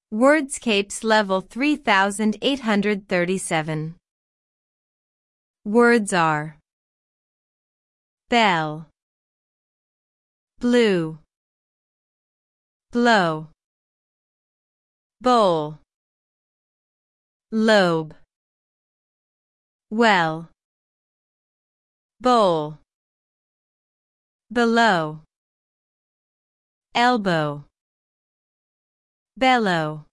Wordscapes level 3837. Words are bell, blue, blow, bowl, lobe, well, bowl, below, elbow, bellow.